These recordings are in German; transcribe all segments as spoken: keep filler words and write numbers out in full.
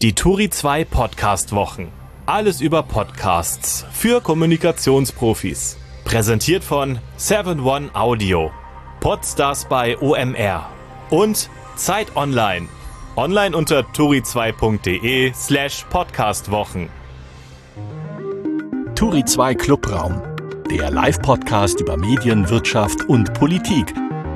Die Turi zwei Podcast-Wochen. Alles über Podcasts für Kommunikationsprofis. Präsentiert von seven one Audio, Podstars bei O M R und Zeit Online. Online unter turi zwei punkt de slash podcastwochen. Turi zwei Clubraum, der Live-Podcast über Medien, Wirtschaft und Politik.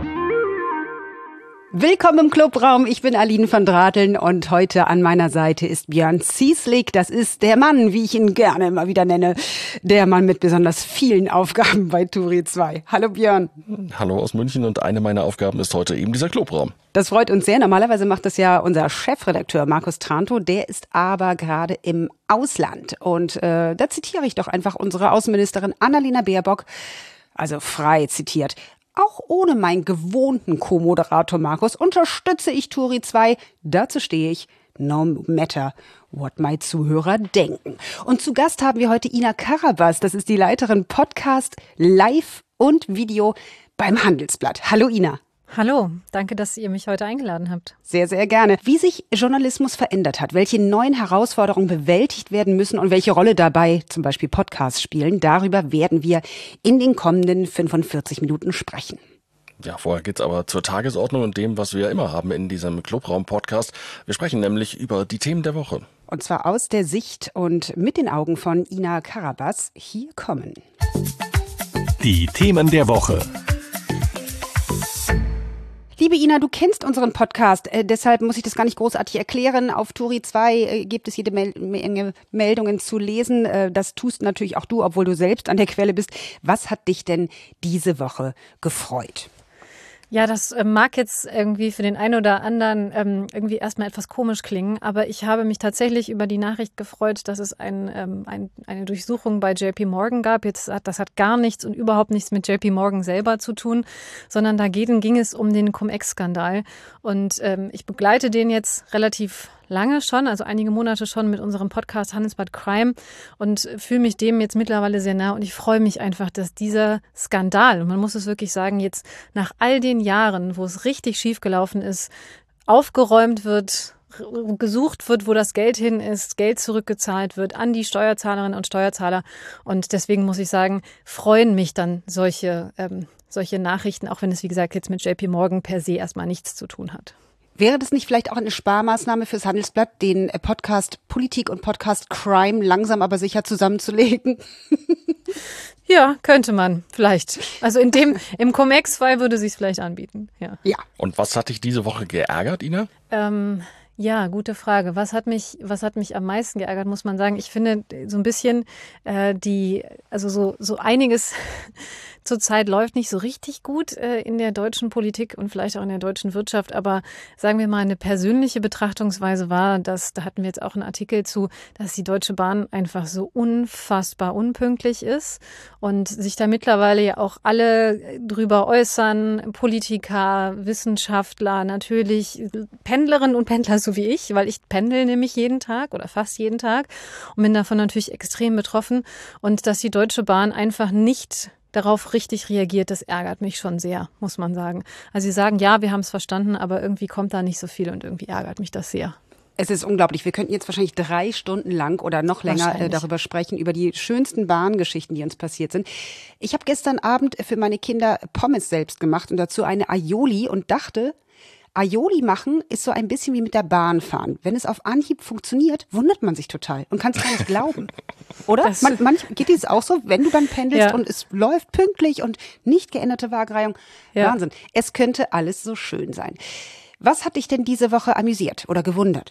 Willkommen im Clubraum, ich bin Aline von Drateln und heute an meiner Seite ist Björn Zieslik. Das ist der Mann, wie ich ihn gerne immer wieder nenne, der Mann mit besonders vielen Aufgaben bei Turi zwei. Hallo Björn. Hallo aus München und eine meiner Aufgaben ist heute eben dieser Clubraum. Das freut uns sehr. Normalerweise macht das ja unser Chefredakteur Markus Trantow, der ist aber gerade im Ausland. Und äh, da zitiere ich doch einfach unsere Außenministerin Annalena Baerbock, also frei zitiert. Auch ohne meinen gewohnten Co-Moderator Markus unterstütze ich Turi zwei. Dazu stehe ich, no matter what my Zuhörer denken. Und zu Gast haben wir heute Ina Karabas. Das ist die Leiterin Podcast, Live und Video beim Handelsblatt. Hallo Ina. Hallo, danke, dass ihr mich heute eingeladen habt. Sehr, sehr gerne. Wie sich Journalismus verändert hat, welche neuen Herausforderungen bewältigt werden müssen und welche Rolle dabei zum Beispiel Podcasts spielen, darüber werden wir in den kommenden fünfundvierzig Minuten sprechen. Ja, vorher geht's aber zur Tagesordnung und dem, was wir immer haben in diesem Clubraum-Podcast. Wir sprechen nämlich über die Themen der Woche. Und zwar aus der Sicht und mit den Augen von Ina Karabas. Hier kommen Die Themen der Woche. Liebe Ina, du kennst unseren Podcast, äh, deshalb muss ich das gar nicht großartig erklären. Auf Turi zwei äh, gibt es jede Mel- Menge Meldungen zu lesen. Äh, das tust natürlich auch du, obwohl du selbst an der Quelle bist. Was hat dich denn diese Woche gefreut? Ja, das äh, mag jetzt irgendwie für den einen oder anderen ähm, irgendwie erstmal etwas komisch klingen, aber ich habe mich tatsächlich über die Nachricht gefreut, dass es ein, ähm, ein, eine Durchsuchung bei J P Morgan gab. Jetzt hat, das hat gar nichts und überhaupt nichts mit J P Morgan selber zu tun, sondern da ging, ging es um den Cum-Ex-Skandal. Und ähm, ich begleite den jetzt relativ lange schon, also einige Monate schon mit unserem Podcast Handelsblatt Crime und fühle mich dem jetzt mittlerweile sehr nah und ich freue mich einfach, dass dieser Skandal, und man muss es wirklich sagen, jetzt nach all den Jahren, wo es richtig schief gelaufen ist, aufgeräumt wird, gesucht wird, wo das Geld hin ist, Geld zurückgezahlt wird an die Steuerzahlerinnen und Steuerzahler und deswegen muss ich sagen, freuen mich dann solche, ähm, solche Nachrichten, auch wenn es wie gesagt jetzt mit J P Morgan per se erstmal nichts zu tun hat. Wäre das nicht vielleicht auch eine Sparmaßnahme fürs Handelsblatt, den Podcast Politik und Podcast Crime langsam aber sicher zusammenzulegen? Ja, könnte man vielleicht. Also in dem im Cum-Ex-Fall würde sich es vielleicht anbieten. Ja. Ja. Und was hat dich diese Woche geärgert, Ina? Ähm, ja, gute Frage. Was hat mich, was hat mich am meisten geärgert, muss man sagen? Ich finde so ein bisschen äh, die, also so so einiges zurzeit läuft nicht so richtig gut äh, in der deutschen Politik und vielleicht auch in der deutschen Wirtschaft. Aber sagen wir mal, eine persönliche Betrachtungsweise war, dass, da hatten wir jetzt auch einen Artikel zu, dass die Deutsche Bahn einfach so unfassbar unpünktlich ist und sich da mittlerweile ja auch alle drüber äußern, Politiker, Wissenschaftler, natürlich Pendlerinnen und Pendler so wie ich, weil ich pendel nämlich jeden Tag oder fast jeden Tag und bin davon natürlich extrem betroffen. Und dass die Deutsche Bahn einfach nicht darauf richtig reagiert, das ärgert mich schon sehr, muss man sagen. Also sie sagen, ja, wir haben es verstanden, aber irgendwie kommt da nicht so viel und irgendwie ärgert mich das sehr. Es ist unglaublich. Wir könnten jetzt wahrscheinlich drei Stunden lang oder noch länger äh, darüber sprechen, über die schönsten Bahngeschichten, die uns passiert sind. Ich habe gestern Abend für meine Kinder Pommes selbst gemacht und dazu eine Aioli und dachte, Aioli machen ist so ein bisschen wie mit der Bahn fahren. Wenn es auf Anhieb funktioniert, wundert man sich total und kann es gar nicht glauben. Oder? Man, manch, geht es auch so, wenn du dann pendelst ja. und es läuft pünktlich und nicht geänderte Waagreihung? Ja. Wahnsinn. Es könnte alles so schön sein. Was hat dich denn diese Woche amüsiert oder gewundert?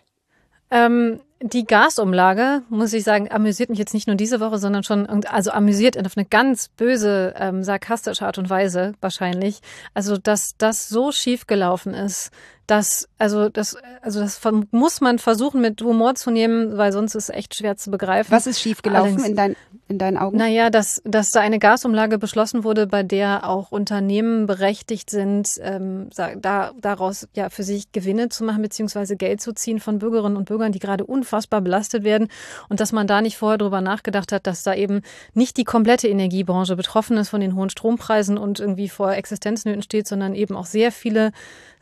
Ähm, die Gasumlage, muss ich sagen, amüsiert mich jetzt nicht nur diese Woche, sondern schon, also amüsiert auf eine ganz böse, ähm, sarkastische Art und Weise wahrscheinlich. Also, dass das so schief gelaufen ist, dass, also das, also das muss man versuchen mit Humor zu nehmen, weil sonst ist es echt schwer zu begreifen. Was ist schief gelaufen Allerdings, in, dein, in deinen Augen? Naja, dass, dass da eine Gasumlage beschlossen wurde, bei der auch Unternehmen berechtigt sind, ähm, da, daraus ja für sich Gewinne zu machen, beziehungsweise Geld zu ziehen von Bürgerinnen und Bürgern, die gerade unfassbar belastet werden. Und dass man da nicht vorher drüber nachgedacht hat, dass da eben nicht die komplette Energiebranche betroffen ist von den hohen Strompreisen und irgendwie vor Existenznöten steht, sondern eben auch sehr viele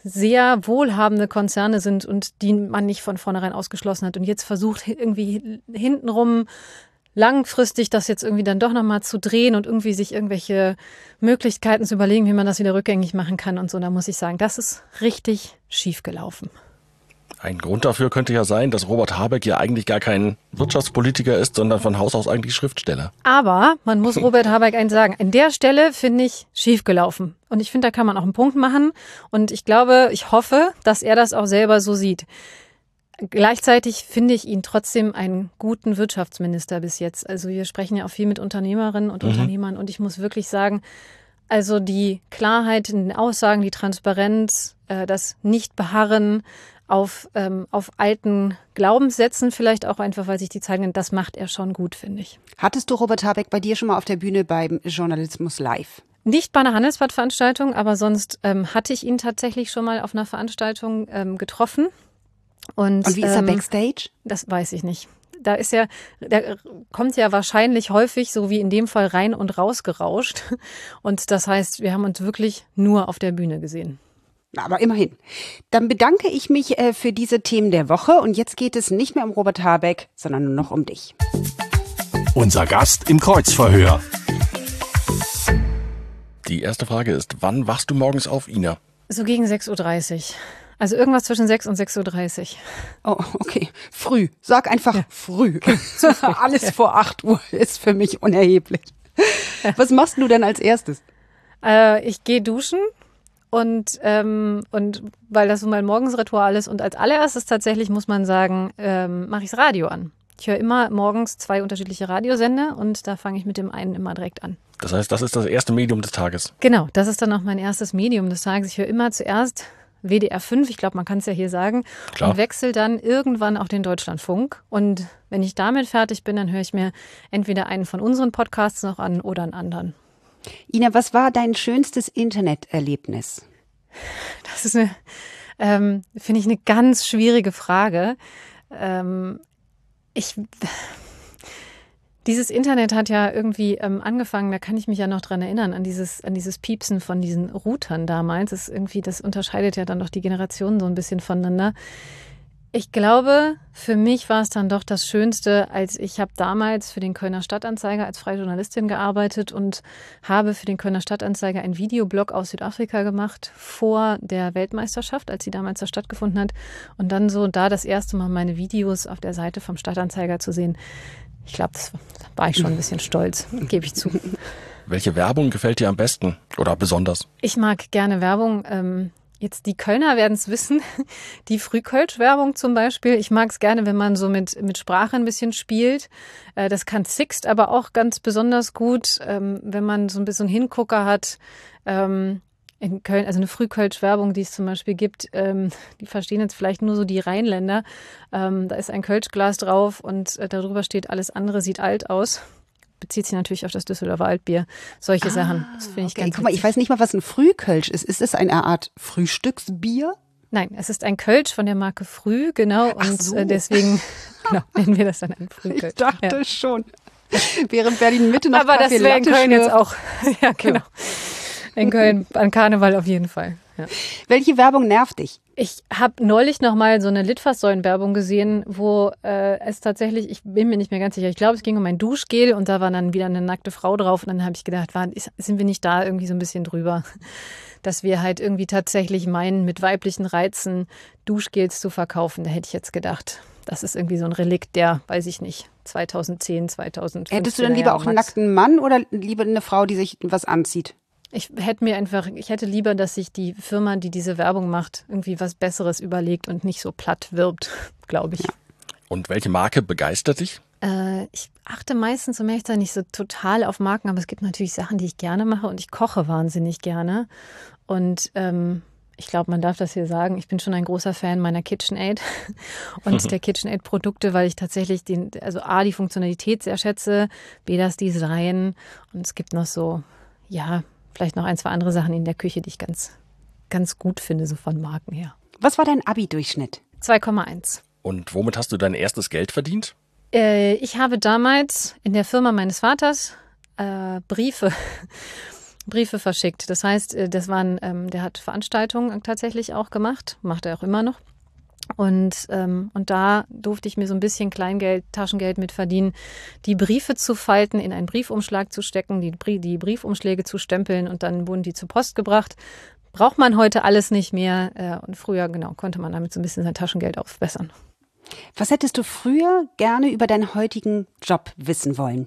sehr wohlhabende Konzerne sind und die man nicht von vornherein ausgeschlossen hat und jetzt versucht irgendwie hintenrum langfristig das jetzt irgendwie dann doch nochmal zu drehen und irgendwie sich irgendwelche Möglichkeiten zu überlegen, wie man das wieder rückgängig machen kann und so. Da muss ich sagen, das ist richtig schief gelaufen. Ein Grund dafür könnte ja sein, dass Robert Habeck ja eigentlich gar kein Wirtschaftspolitiker ist, sondern von Haus aus eigentlich Schriftsteller. Aber man muss Robert Habeck eins sagen, an der Stelle finde ich schiefgelaufen. Und ich finde, da kann man auch einen Punkt machen. Und ich glaube, ich hoffe, dass er das auch selber so sieht. Gleichzeitig finde ich ihn trotzdem einen guten Wirtschaftsminister bis jetzt. Also wir sprechen ja auch viel mit Unternehmerinnen und mhm. Unternehmern. Und ich muss wirklich sagen, also die Klarheit in den Aussagen, die Transparenz, äh, das Nicht-Beharren, auf, ähm, auf alten Glaubenssätzen vielleicht auch einfach, weil sich die zeigen, das macht er schon gut, finde ich. Hattest du Robert Habeck bei dir schon mal auf der Bühne beim Journalismus Live? Nicht bei einer Handelsblatt-Veranstaltung, aber sonst ähm, hatte ich ihn tatsächlich schon mal auf einer Veranstaltung ähm, getroffen. Und, Und wie ist er ähm, Backstage? Das weiß ich nicht. Da ist ja, der kommt ja wahrscheinlich häufig, so wie in dem Fall, rein und raus gerauscht. Und das heißt, wir haben uns wirklich nur auf der Bühne gesehen. Aber immerhin. Dann bedanke ich mich äh, für diese Themen der Woche und jetzt geht es nicht mehr um Robert Habeck, sondern nur noch um dich. Unser Gast im Kreuzverhör. Die erste Frage ist, wann wachst du morgens auf, Ina? So gegen sechs Uhr dreißig. Also irgendwas zwischen sechs und sechs Uhr dreißig. Oh, okay. Früh. Sag einfach ja. früh. Alles ja. vor acht Uhr ist für mich unerheblich. Ja. Was machst du denn als erstes? Äh, ich gehe duschen. Und, ähm, und weil das so mein Morgensritual ist und als allererstes tatsächlich muss man sagen, ähm, mache ich das Radio an. Ich höre immer morgens zwei unterschiedliche Radiosender und da fange ich mit dem einen immer direkt an. Das heißt, das ist das erste Medium des Tages? Genau, das ist dann auch mein erstes Medium des Tages. Ich höre immer zuerst W D R fünf, ich glaube, man kann es ja hier sagen, Klar. und wechsle dann irgendwann auch den Deutschlandfunk. Und wenn ich damit fertig bin, dann höre ich mir entweder einen von unseren Podcasts noch an oder einen anderen. Ina, was war dein schönstes Interneterlebnis? Das ist eine, ähm, finde ich, eine ganz schwierige Frage. Ähm, ich, dieses Internet hat ja irgendwie ähm, angefangen, da kann ich mich ja noch dran erinnern, an dieses, an dieses Piepsen von diesen Routern damals. Das, ist irgendwie, das unterscheidet ja dann doch die Generationen so ein bisschen voneinander. Ich glaube, für mich war es dann doch das Schönste, als ich habe damals für den Kölner Stadtanzeiger als freie Journalistin gearbeitet und habe für den Kölner Stadtanzeiger einen Videoblog aus Südafrika gemacht vor der Weltmeisterschaft, als sie damals da stattgefunden hat. Und dann so da das erste Mal meine Videos auf der Seite vom Stadtanzeiger zu sehen. Ich glaube, das war ich schon ein bisschen stolz, gebe ich zu. Welche Werbung gefällt dir am besten oder besonders? Ich mag gerne Werbung. Ähm, Jetzt die Kölner werden es wissen, die Frühkölsch-Werbung zum Beispiel. Ich mag es gerne, wenn man so mit, mit Sprache ein bisschen spielt. Das kann Sixt aber auch ganz besonders gut, wenn man so ein bisschen Hingucker hat. In Köln, also eine Frühkölsch-Werbung, die es zum Beispiel gibt, die verstehen jetzt vielleicht nur so die Rheinländer. Da ist ein Kölschglas drauf und darüber steht, alles andere sieht alt aus. Bezieht sich natürlich auf das Düsseldorfer Altbier. Solche ah, Sachen. Das finde ich okay. ganz Guck mal, ich weiß nicht mal, was ein Frühkölsch ist. Ist es eine Art Frühstücksbier? Nein, es ist ein Kölsch von der Marke Früh, genau. Und so. deswegen genau, nennen wir das dann ein Frühkölsch. Ich dachte ja. schon. Während Berlin Mitte noch Aber Kaffee das wäre in Köln schlürft. Jetzt auch. Ja, genau. In Köln an Karneval auf jeden Fall. Ja. Welche Werbung nervt dich? Ich habe neulich noch mal so eine Litfaßsäulen-Werbung gesehen, wo äh, es tatsächlich, ich bin mir nicht mehr ganz sicher, ich glaube, es ging um ein Duschgel und da war dann wieder eine nackte Frau drauf und dann habe ich gedacht, war, sind wir nicht da irgendwie so ein bisschen drüber, dass wir halt irgendwie tatsächlich meinen, mit weiblichen Reizen Duschgels zu verkaufen. Da hätte ich jetzt gedacht, das ist irgendwie so ein Relikt der, weiß ich nicht, zweitausendzehn, zweitausendfünfzehn. Hättest du dann lieber auch einen nackten Mann oder lieber eine Frau, die sich was anzieht? Ich hätte mir einfach, ich hätte lieber, dass sich die Firma, die diese Werbung macht, irgendwie was Besseres überlegt und nicht so platt wirbt, glaube ich. Ja. Und welche Marke begeistert dich? Äh, ich achte meistens, um ehrlich zu sein, nicht so total auf Marken, aber es gibt natürlich Sachen, die ich gerne mache und ich koche wahnsinnig gerne. Und ähm, ich glaube, man darf das hier sagen, ich bin schon ein großer Fan meiner KitchenAid und der KitchenAid-Produkte, weil ich tatsächlich den, also A, die Funktionalität sehr schätze, B, das Design und es gibt noch so, ja, vielleicht noch ein, zwei andere Sachen in der Küche, die ich ganz, ganz gut finde, so von Marken her. Was war dein Abi-Durchschnitt? zwei Komma eins. Und womit hast du dein erstes Geld verdient? Äh, ich habe damals in der Firma meines Vaters äh, Briefe Briefe verschickt. Das heißt, das waren, ähm, der hat Veranstaltungen tatsächlich auch gemacht, macht er auch immer noch. Und, ähm, und da durfte ich mir so ein bisschen Kleingeld, Taschengeld mit verdienen, die Briefe zu falten, in einen Briefumschlag zu stecken, die, Brie- die Briefumschläge zu stempeln und dann wurden die zur Post gebracht. Braucht man heute alles nicht mehr. Äh, und früher, genau, konnte man damit so ein bisschen sein Taschengeld aufbessern. Was hättest du früher gerne über deinen heutigen Job wissen wollen?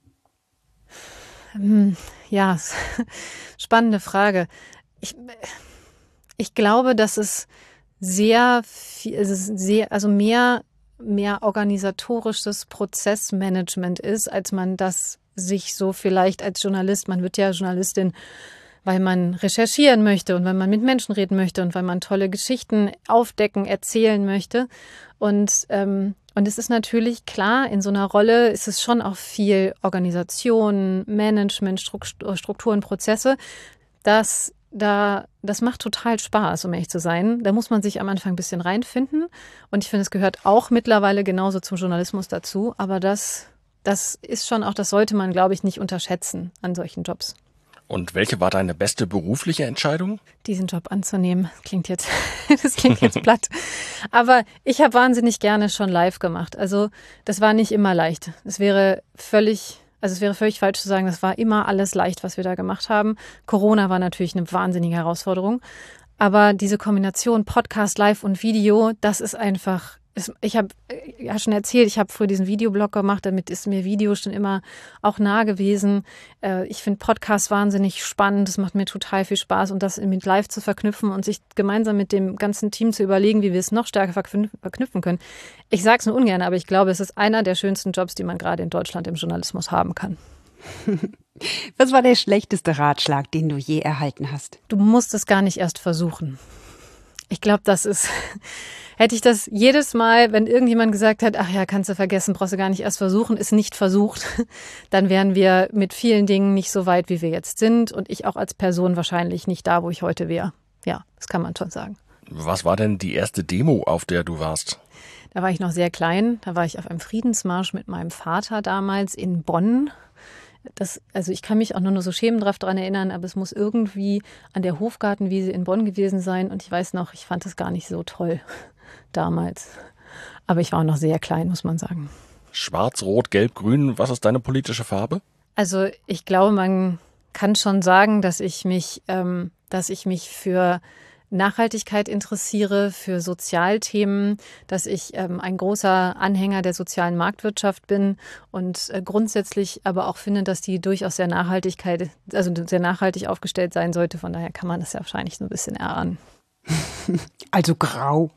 Ja, spannende Frage. Ich, ich glaube, dass es sehr viel, also sehr, also mehr, mehr organisatorisches Prozessmanagement ist, als man das sich so vielleicht als Journalist, man wird ja Journalistin, weil man recherchieren möchte und weil man mit Menschen reden möchte und weil man tolle Geschichten aufdecken, erzählen möchte. Und, ähm, und es ist natürlich klar, in so einer Rolle ist es schon auch viel Organisation, Management, Strukturen, Prozesse. Das, da, das macht total Spaß, um ehrlich zu sein. Da muss man sich am Anfang ein bisschen reinfinden. Und ich finde, es gehört auch mittlerweile genauso zum Journalismus dazu. Aber das, das ist schon auch, das sollte man, glaube ich, nicht unterschätzen an solchen Jobs. Und welche war deine beste berufliche Entscheidung? Diesen Job anzunehmen. Das klingt jetzt, das klingt jetzt platt. Aber ich habe wahnsinnig gerne schon live gemacht. Also das war nicht immer leicht. Es wäre völlig, also es wäre völlig falsch zu sagen, das war immer alles leicht, was wir da gemacht haben. Corona war natürlich eine wahnsinnige Herausforderung. Aber diese Kombination Podcast, Live und Video, das ist einfach, ich habe ja schon erzählt, ich habe früher diesen Videoblog gemacht, damit ist mir Video schon immer auch nah gewesen. Ich finde Podcasts wahnsinnig spannend, es macht mir total viel Spaß und das mit Live zu verknüpfen und sich gemeinsam mit dem ganzen Team zu überlegen, wie wir es noch stärker verknüpfen können. Ich sage es nur ungern, aber ich glaube, es ist einer der schönsten Jobs, die man gerade in Deutschland im Journalismus haben kann. Was war der schlechteste Ratschlag, den du je erhalten hast? Du musst es gar nicht erst versuchen. Ich glaube, das ist, hätte ich das jedes Mal, wenn irgendjemand gesagt hat, ach ja, kannst du vergessen, brauchst du gar nicht erst versuchen, ist nicht versucht, dann wären wir mit vielen Dingen nicht so weit, wie wir jetzt sind und ich auch als Person wahrscheinlich nicht da, wo ich heute wäre. Ja, das kann man schon sagen. Was war denn die erste Demo, auf der du warst? Da war ich noch sehr klein, da war ich auf einem Friedensmarsch mit meinem Vater damals in Bonn. Das, also ich kann mich auch nur noch so schämend daran erinnern, aber es muss irgendwie an der Hofgartenwiese in Bonn gewesen sein. Und ich weiß noch, ich fand es gar nicht so toll damals. Aber ich war auch noch sehr klein, muss man sagen. Schwarz, Rot, Gelb, Grün, was ist deine politische Farbe? Also ich glaube, man kann schon sagen, dass ich mich, ähm, dass ich mich für Nachhaltigkeit interessiere, für Sozialthemen, dass ich ähm, ein großer Anhänger der sozialen Marktwirtschaft bin und äh, grundsätzlich aber auch finde, dass die durchaus sehr Nachhaltigkeit, also sehr nachhaltig aufgestellt sein sollte. Von daher kann man das ja wahrscheinlich so ein bisschen erahnen. Also grau.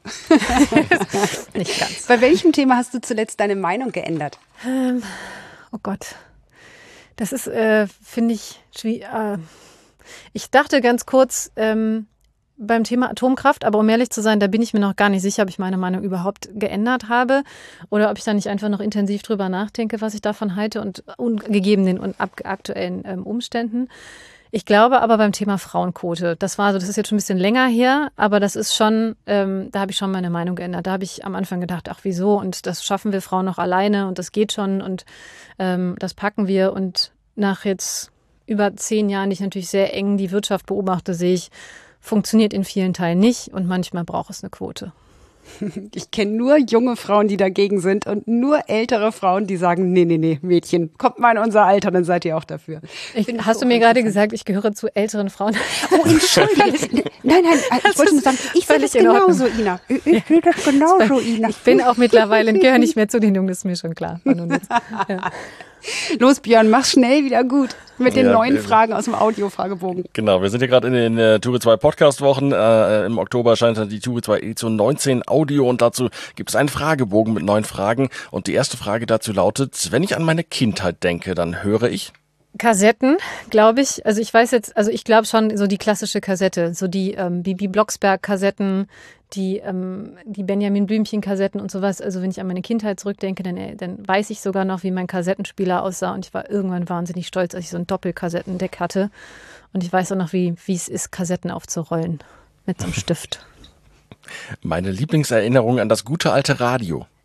Nicht ganz. Bei welchem Thema hast du zuletzt deine Meinung geändert? Ähm, oh Gott. Das ist, äh, finde ich, schwierig. Äh, ich dachte ganz kurz, ähm, beim Thema Atomkraft, aber um ehrlich zu sein, da bin ich mir noch gar nicht sicher, ob ich meine Meinung überhaupt geändert habe oder ob ich da nicht einfach noch intensiv drüber nachdenke, was ich davon halte und, und gegeben den und ab, aktuellen ähm, Umständen. Ich glaube aber beim Thema Frauenquote, das war so, das ist jetzt schon ein bisschen länger her, aber das ist schon, ähm, da habe ich schon meine Meinung geändert. Da habe ich am Anfang gedacht, ach wieso und das schaffen wir Frauen noch alleine und das geht schon und ähm, das packen wir und nach jetzt über zehn Jahren, die ich natürlich sehr eng die Wirtschaft beobachte, sehe ich, funktioniert in vielen Teilen nicht und manchmal braucht es eine Quote. Ich kenne nur junge Frauen, die dagegen sind und nur ältere Frauen, die sagen, nee, nee, nee, Mädchen, kommt mal in unser Alter, dann seid ihr auch dafür. Ich, hast du mir gerade gesagt, ich gehöre zu älteren Frauen? Oh, entschuldige. Nein, nein, ich wollte nur sagen, ich sehe das genauso, Ina. Ich, ich sehe das genauso, Ina. Ich bin auch mittlerweile, gehöre nicht mehr zu den Jungen, das ist mir schon klar. Ja. Los, Björn, mach's schnell wieder gut mit den ja, neuen eben. Fragen aus dem Audio-Fragebogen. Genau, wir sind ja gerade in den äh, Turi zwei Podcast-Wochen. Äh, Im Oktober erscheint dann die Turi zwei Edition neunzehn Audio und dazu gibt es einen Fragebogen mit neun Fragen. Und die erste Frage dazu lautet, wenn ich an meine Kindheit denke, dann höre ich... Kassetten, glaube ich. Also ich weiß jetzt, also ich glaube schon so die klassische Kassette, so die ähm, Bibi Blocksberg-Kassetten, die, ähm, die Benjamin Blümchen-Kassetten und sowas. Also wenn ich an meine Kindheit zurückdenke, dann, dann weiß ich sogar noch, wie mein Kassettenspieler aussah und ich war irgendwann wahnsinnig stolz, als ich so ein Doppelkassettendeck hatte. Und ich weiß auch noch, wie wie es ist, Kassetten aufzurollen mit so einem Stift. Meine Lieblingserinnerung an das gute alte Radio.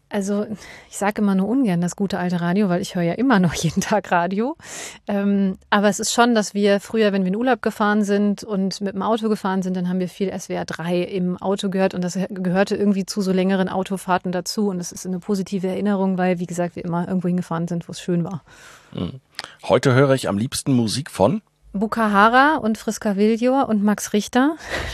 Also ich sage immer nur ungern das gute alte Radio, weil ich höre ja immer noch jeden Tag Radio. Ähm, aber es ist schon, dass wir früher, wenn wir in Urlaub gefahren sind und mit dem Auto gefahren sind, dann haben wir viel S W R drei im Auto gehört und das gehörte irgendwie zu so längeren Autofahrten dazu. Und das ist eine positive Erinnerung, weil, wie gesagt, wir immer irgendwo hingefahren sind, wo es schön war. Heute höre ich am liebsten Musik von Bukahara und Friska Viljor und Max Richter.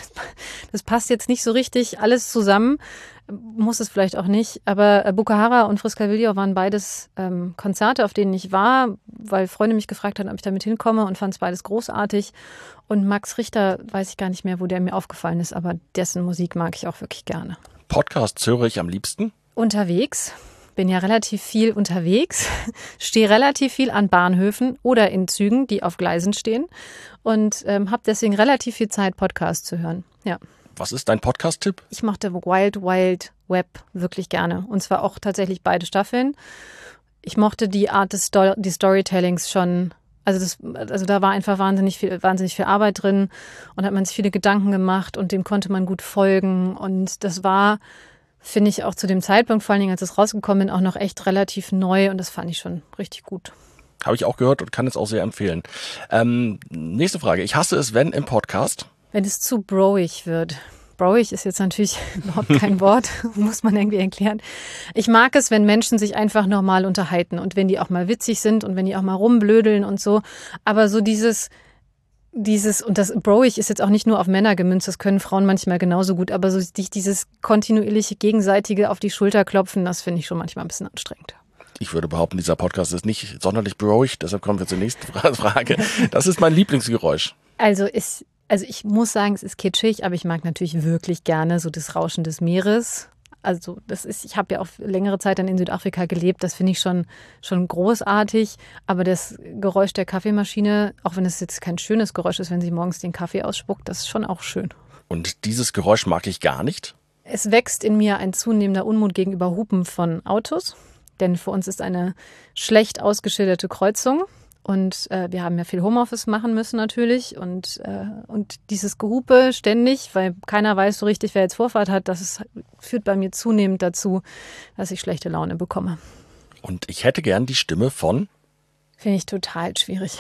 Das passt jetzt nicht so richtig alles zusammen, muss es vielleicht auch nicht. Aber Bukahara und Friska Viljor waren beides ähm, Konzerte, auf denen ich war, weil Freunde mich gefragt haben, ob ich damit hinkomme und fand es beides großartig. Und Max Richter weiß ich gar nicht mehr, wo der mir aufgefallen ist, aber dessen Musik mag ich auch wirklich gerne. Podcasts höre ich am liebsten Unterwegs. Bin ja relativ viel unterwegs, stehe relativ viel an Bahnhöfen oder in Zügen, die auf Gleisen stehen und ähm, habe deswegen relativ viel Zeit, Podcasts zu hören. Ja. Was ist dein Podcast-Tipp? Ich mochte Wild Wild Web wirklich gerne und zwar auch tatsächlich beide Staffeln. Ich mochte die Art des Sto- die Storytellings schon. Also, das, also da war einfach wahnsinnig viel, wahnsinnig viel Arbeit drin und hat man sich viele Gedanken gemacht und dem konnte man gut folgen und das war, finde ich auch zu dem Zeitpunkt, vor allen Dingen als es rausgekommen bin, auch noch echt relativ neu und das fand ich schon richtig gut. Habe ich auch gehört und kann es auch sehr empfehlen. Ähm, nächste Frage. Ich hasse es, wenn im Podcast. Wenn es zu broig wird. Broig ist jetzt natürlich überhaupt kein Wort, muss man irgendwie erklären. Ich mag es, wenn Menschen sich einfach normal unterhalten und wenn die auch mal witzig sind und wenn die auch mal rumblödeln und so. Aber so dieses... Dieses, und das Broig ist jetzt auch nicht nur auf Männer gemünzt, das können Frauen manchmal genauso gut, aber so dieses kontinuierliche gegenseitige auf die Schulter klopfen, das finde ich schon manchmal ein bisschen anstrengend. Ich würde behaupten, dieser Podcast ist nicht sonderlich broig, deshalb kommen wir zur nächsten Frage. Das ist mein Lieblingsgeräusch. Also, ist, also ich muss sagen, es ist kitschig, aber ich mag natürlich wirklich gerne so das Rauschen des Meeres. Also das ist, ich habe ja auch längere Zeit dann in Südafrika gelebt, das finde ich schon, schon großartig. Aber das Geräusch der Kaffeemaschine, auch wenn es jetzt kein schönes Geräusch ist, wenn sie morgens den Kaffee ausspuckt, das ist schon auch schön. Und dieses Geräusch mag ich gar nicht? Es wächst in mir ein zunehmender Unmut gegenüber Hupen von Autos. Denn für uns ist eine schlecht ausgeschilderte Kreuzung. Und äh, wir haben ja viel Homeoffice machen müssen natürlich und, äh, und dieses Gehupe ständig, weil keiner weiß so richtig, wer jetzt Vorfahrt hat, das ist, führt bei mir zunehmend dazu, dass ich schlechte Laune bekomme. Und ich hätte gern die Stimme von? Finde ich total schwierig.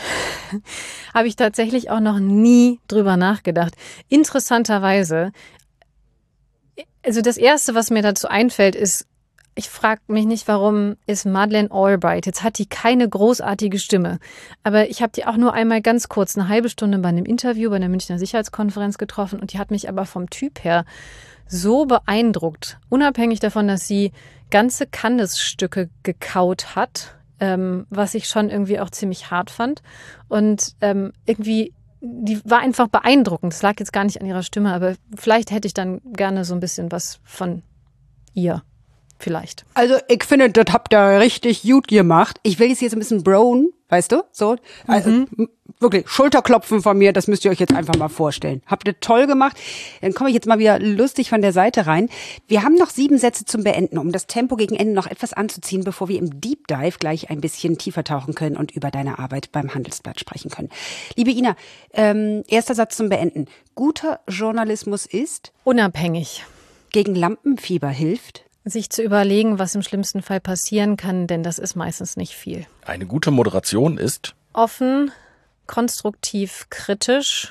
Habe ich tatsächlich auch noch nie drüber nachgedacht. Interessanterweise, also das Erste, was mir dazu einfällt, ist, ich frage mich nicht, warum ist Madeleine Albright. Jetzt hat die keine großartige Stimme. Aber ich habe die auch nur einmal ganz kurz, eine halbe Stunde bei einem Interview bei der Münchner Sicherheitskonferenz getroffen. Und die hat mich aber vom Typ her so beeindruckt. Unabhängig davon, dass sie ganze Candice-Stücke gekaut hat, ähm, was ich schon irgendwie auch ziemlich hart fand. Und ähm, irgendwie, die war einfach beeindruckend. Das lag jetzt gar nicht an ihrer Stimme, aber vielleicht hätte ich dann gerne so ein bisschen was von ihr. Vielleicht. Also ich finde, das habt ihr richtig gut gemacht. Ich will jetzt jetzt ein bisschen brown, weißt du? So, also mhm. wirklich Schulterklopfen von mir, das müsst ihr euch jetzt einfach mal vorstellen. Habt ihr toll gemacht. Dann komme ich jetzt mal wieder lustig von der Seite rein. Wir haben noch sieben Sätze zum Beenden, um das Tempo gegen Ende noch etwas anzuziehen, bevor wir im Deep Dive gleich ein bisschen tiefer tauchen können und über deine Arbeit beim Handelsblatt sprechen können. Liebe Ina, ähm, erster Satz zum Beenden. Guter Journalismus ist? Unabhängig. Gegen Lampenfieber hilft? Sich zu überlegen, was im schlimmsten Fall passieren kann, denn das ist meistens nicht viel. Eine gute Moderation ist? Offen, konstruktiv, kritisch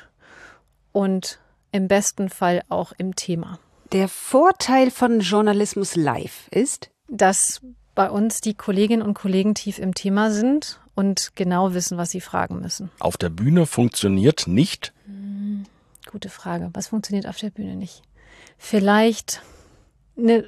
und im besten Fall auch im Thema. Der Vorteil von Journalismus live ist? Dass bei uns die Kolleginnen und Kollegen tief im Thema sind und genau wissen, was sie fragen müssen. Auf der Bühne funktioniert nicht? Hm, gute Frage. Was funktioniert auf der Bühne nicht? Vielleicht eine...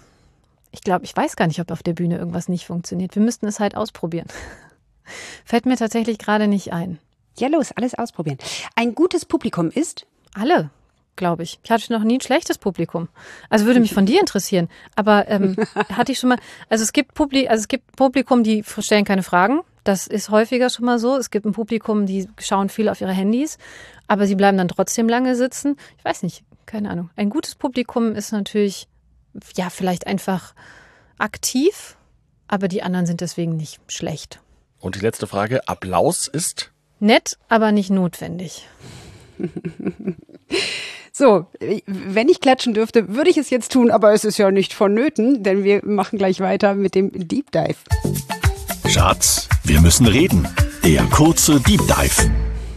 Ich glaube, ich weiß gar nicht, ob auf der Bühne irgendwas nicht funktioniert. Wir müssten es halt ausprobieren. Fällt mir tatsächlich gerade nicht ein. Ja, los, alles ausprobieren. Ein gutes Publikum ist? Alle, glaube ich. Ich hatte noch nie ein schlechtes Publikum. Also würde mich von dir interessieren. Aber ähm, hatte ich schon mal, also es gibt Publi- also es gibt Publikum, die stellen keine Fragen. Das ist häufiger schon mal so. Es gibt ein Publikum, die schauen viel auf ihre Handys, aber sie bleiben dann trotzdem lange sitzen. Ich weiß nicht, keine Ahnung. Ein gutes Publikum ist natürlich ja, vielleicht einfach aktiv, aber die anderen sind deswegen nicht schlecht. Und die letzte Frage, Applaus ist? Nett, aber nicht notwendig. So, wenn ich klatschen dürfte, würde ich es jetzt tun, aber es ist ja nicht vonnöten, denn wir machen gleich weiter mit dem Deep Dive. Schatz, wir müssen reden. Der kurze Deep Dive.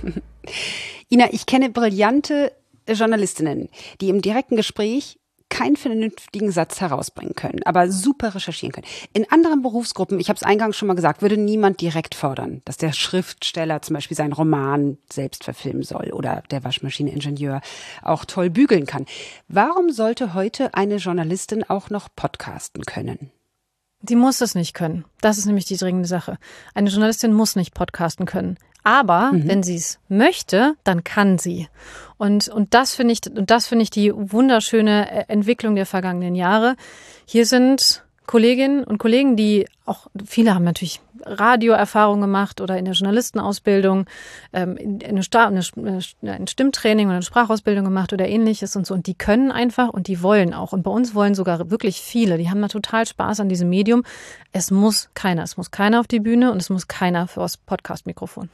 Ina, ich kenne brillante Journalistinnen, die im direkten Gespräch keinen vernünftigen Satz herausbringen können, aber super recherchieren können. In anderen Berufsgruppen, ich habe es eingangs schon mal gesagt, würde niemand direkt fordern, dass der Schriftsteller zum Beispiel seinen Roman selbst verfilmen soll oder der Waschmaschineningenieur auch toll bügeln kann. Warum sollte heute eine Journalistin auch noch podcasten können? Die muss es nicht können. Das ist nämlich die dringende Sache. Eine Journalistin muss nicht podcasten können. Aber mhm. wenn sie es möchte, dann kann sie. Und, und das finde ich, und das finde ich die wunderschöne Entwicklung der vergangenen Jahre. Hier sind Kolleginnen und Kollegen, die auch, viele haben natürlich Radioerfahrung gemacht oder in der Journalistenausbildung, ähm, eine, Sta- eine, ein Stimmtraining oder eine Sprachausbildung gemacht oder ähnliches und so. Und die können einfach und die wollen auch. Und bei uns wollen sogar wirklich viele. Die haben da total Spaß an diesem Medium. Es muss keiner. Es muss keiner auf die Bühne und es muss keiner fürs Podcast-Mikrofon.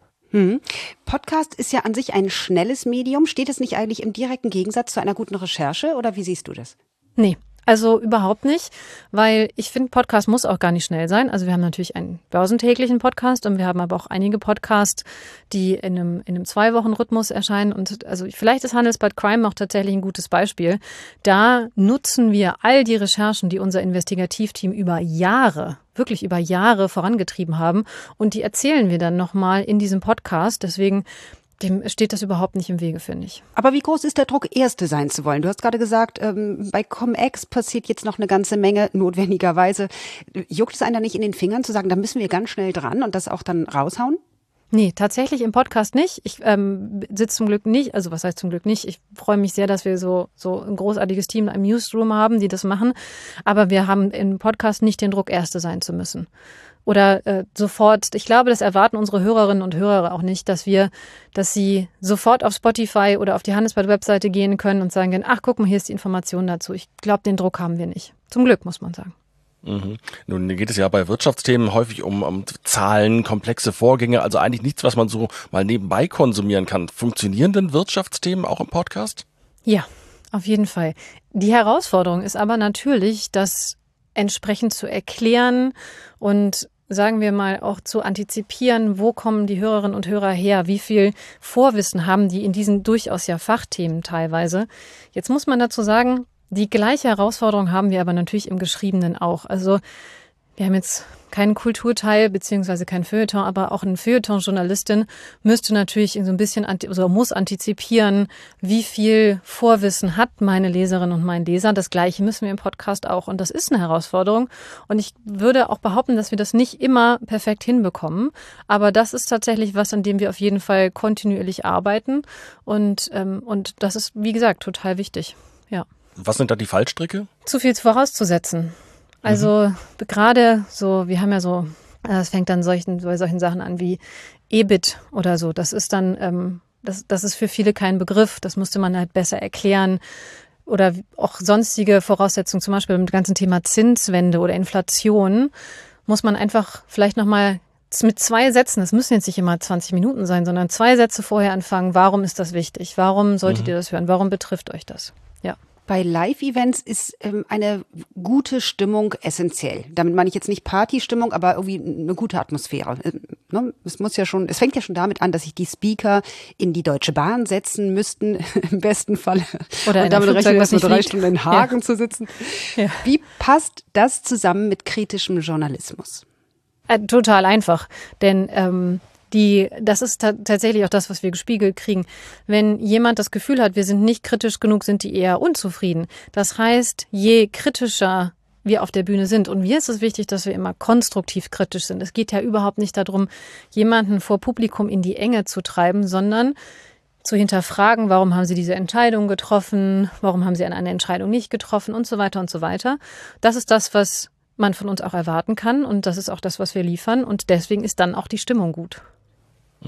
Hm. Podcast ist ja an sich ein schnelles Medium. Steht es nicht eigentlich im direkten Gegensatz zu einer guten Recherche oder wie siehst du das? Nee. Also überhaupt nicht, weil ich finde, Podcast muss auch gar nicht schnell sein. Also wir haben natürlich einen börsentäglichen Podcast und wir haben aber auch einige Podcasts, die in einem, in einem Zwei-Wochen-Rhythmus erscheinen. Und also vielleicht ist Handelsblatt Crime auch tatsächlich ein gutes Beispiel. Da nutzen wir all die Recherchen, die unser Investigativteam über Jahre, wirklich über Jahre vorangetrieben haben. Und die erzählen wir dann nochmal in diesem Podcast. Deswegen dem steht das überhaupt nicht im Wege, finde ich. Aber wie groß ist der Druck, Erste sein zu wollen? Du hast gerade gesagt, ähm, bei Cum-Ex passiert jetzt noch eine ganze Menge, notwendigerweise. Juckt es einen da nicht in den Fingern zu sagen, da müssen wir ganz schnell dran und das auch dann raushauen? Nee, tatsächlich im Podcast nicht. Ich ähm, sitze zum Glück nicht, also was heißt zum Glück nicht? Ich freue mich sehr, dass wir so so ein großartiges Team im Newsroom haben, die das machen. Aber wir haben im Podcast nicht den Druck, Erste sein zu müssen. Oder äh, sofort, ich glaube, das erwarten unsere Hörerinnen und Hörer auch nicht, dass wir, dass sie sofort auf Spotify oder auf die Handelsblatt-Webseite gehen können und sagen können, ach, guck mal, hier ist die Information dazu. Ich glaube, den Druck haben wir nicht. Zum Glück, muss man sagen. Mhm. Nun geht es ja bei Wirtschaftsthemen häufig um, um Zahlen, komplexe Vorgänge, also eigentlich nichts, was man so mal nebenbei konsumieren kann. Funktionieren denn Wirtschaftsthemen auch im Podcast? Ja, auf jeden Fall. Die Herausforderung ist aber natürlich, das entsprechend zu erklären und sagen wir mal, auch zu antizipieren, wo kommen die Hörerinnen und Hörer her, wie viel Vorwissen haben die in diesen durchaus ja Fachthemen teilweise. Jetzt muss man dazu sagen, die gleiche Herausforderung haben wir aber natürlich im Geschriebenen auch. Also wir haben jetzt keinen Kulturteil beziehungsweise kein Feuilleton, aber auch eine Feuilleton-Journalistin müsste natürlich so ein bisschen, also muss antizipieren, wie viel Vorwissen hat meine Leserin und mein Leser. Das Gleiche müssen wir im Podcast auch. Und das ist eine Herausforderung. Und ich würde auch behaupten, dass wir das nicht immer perfekt hinbekommen. Aber das ist tatsächlich was, an dem wir auf jeden Fall kontinuierlich arbeiten. Und, ähm, und das ist, wie gesagt, total wichtig. Ja. Was sind da die Fallstricke? Zu viel vorauszusetzen. Also mhm. gerade so, wir haben ja so, es fängt dann solchen, bei solchen Sachen an wie E B I T oder so. Das ist dann, ähm, das, das ist für viele kein Begriff. Das musste man halt besser erklären. Oder auch sonstige Voraussetzungen, zum Beispiel mit dem ganzen Thema Zinswende oder Inflation, muss man einfach vielleicht nochmal mit zwei Sätzen, das müssen jetzt nicht immer zwanzig Minuten sein, sondern zwei Sätze vorher anfangen. Warum ist das wichtig? Warum solltet mhm. ihr das hören? Warum betrifft euch das? Ja. Bei Live-Events ist ähm, eine gute Stimmung essentiell. Damit meine ich jetzt nicht Partystimmung, aber irgendwie eine gute Atmosphäre. Ähm, ne? Es muss ja schon, es fängt ja schon damit an, dass sich die Speaker in die Deutsche Bahn setzen müssten, im besten Fall. Oder und damit rechnen, dass wir drei fliegt. Stunden in Hagen ja. zu sitzen. Ja. Wie passt das zusammen mit kritischem Journalismus? Äh, total einfach, denn ähm, Die, das ist ta- tatsächlich auch das, was wir gespiegelt kriegen. Wenn jemand das Gefühl hat, wir sind nicht kritisch genug, sind die eher unzufrieden. Das heißt, je kritischer wir auf der Bühne sind, und mir ist es wichtig, dass wir immer konstruktiv kritisch sind. Es geht ja überhaupt nicht darum, jemanden vor Publikum in die Enge zu treiben, sondern zu hinterfragen, warum haben sie diese Entscheidung getroffen, warum haben sie eine Entscheidung nicht getroffen und so weiter und so weiter. Das ist das, was man von uns auch erwarten kann, und das ist auch das, was wir liefern, und deswegen ist dann auch die Stimmung gut.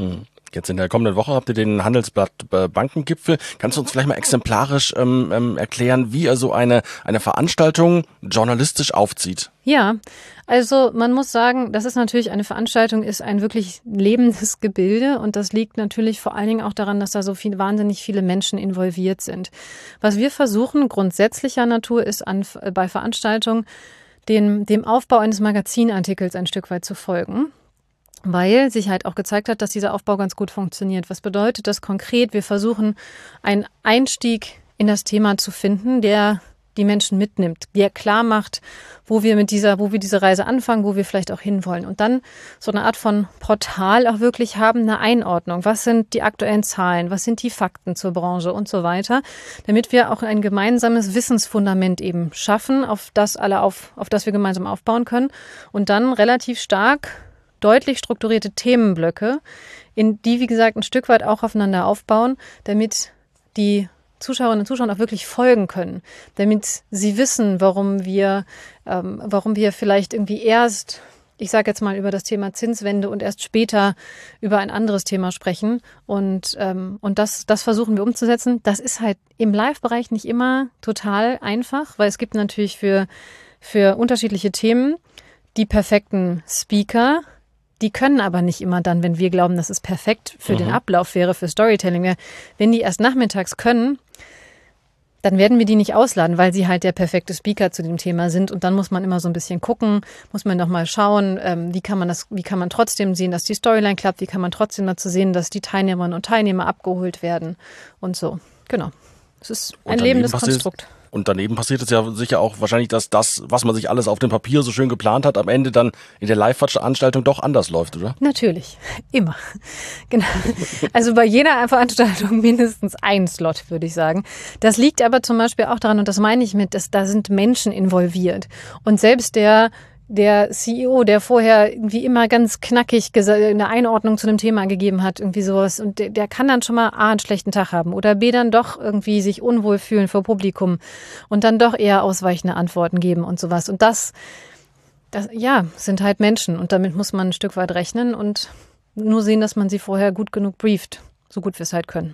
Jetzt in der kommenden Woche habt ihr den Handelsblatt Bankengipfel. Kannst du uns vielleicht mal exemplarisch ähm, ähm, erklären, wie er so eine, eine Veranstaltung journalistisch aufzieht? Ja, also man muss sagen, das ist natürlich eine Veranstaltung, ist ein wirklich lebendes Gebilde und das liegt natürlich vor allen Dingen auch daran, dass da so viel, wahnsinnig viele Menschen involviert sind. Was wir versuchen, grundsätzlicher Natur, ist an, bei Veranstaltungen den, dem Aufbau eines Magazinartikels ein Stück weit zu folgen. Weil sich halt auch gezeigt hat, dass dieser Aufbau ganz gut funktioniert. Was bedeutet das konkret? Wir versuchen, einen Einstieg in das Thema zu finden, der die Menschen mitnimmt, der klar macht, wo wir mit dieser, wo wir diese Reise anfangen, wo wir vielleicht auch hinwollen. Und dann so eine Art von Portal auch wirklich haben, eine Einordnung. Was sind die aktuellen Zahlen? Was sind die Fakten zur Branche und so weiter? Damit wir auch ein gemeinsames Wissensfundament eben schaffen, auf das alle auf, auf das wir gemeinsam aufbauen können. Und dann relativ stark deutlich strukturierte Themenblöcke, in die, wie gesagt, ein Stück weit auch aufeinander aufbauen, damit die Zuschauerinnen und Zuschauer auch wirklich folgen können, damit sie wissen, warum wir, ähm, warum wir vielleicht irgendwie erst, ich sage jetzt mal, über das Thema Zinswende und erst später über ein anderes Thema sprechen. Und, ähm, und das, das versuchen wir umzusetzen. Das ist halt im Live-Bereich nicht immer total einfach, weil es gibt natürlich für, für unterschiedliche Themen die perfekten Speaker. Die können aber nicht immer dann, wenn wir glauben, dass es perfekt für mhm. den Ablauf wäre, für Storytelling wäre. Wenn die erst nachmittags können, dann werden wir die nicht ausladen, weil sie halt der perfekte Speaker zu dem Thema sind. Und dann muss man immer so ein bisschen gucken, muss man nochmal schauen, ähm, wie kann man das, wie kann man trotzdem sehen, dass die Storyline klappt, wie kann man trotzdem dazu sehen, dass die Teilnehmerinnen und Teilnehmer abgeholt werden und so. Genau. Es ist ein lebendes Konstrukt. Und daneben passiert es ja sicher auch wahrscheinlich, dass das, was man sich alles auf dem Papier so schön geplant hat, am Ende dann in der Live-Veranstaltung doch anders läuft, oder? Natürlich. Immer. Genau. Also bei jeder Veranstaltung mindestens ein Slot, würde ich sagen. Das liegt aber zum Beispiel auch daran, und das meine ich mit, dass da sind Menschen involviert. Und selbst der Der C E O, der vorher irgendwie immer ganz knackig eine Einordnung zu einem Thema gegeben hat, irgendwie sowas, und der, der kann dann schon mal A, einen schlechten Tag haben oder B, dann doch irgendwie sich unwohl fühlen vor Publikum und dann doch eher ausweichende Antworten geben und sowas. Und das, das, ja, sind halt Menschen und damit muss man ein Stück weit rechnen und nur sehen, dass man sie vorher gut genug brieft, so gut wir es halt können.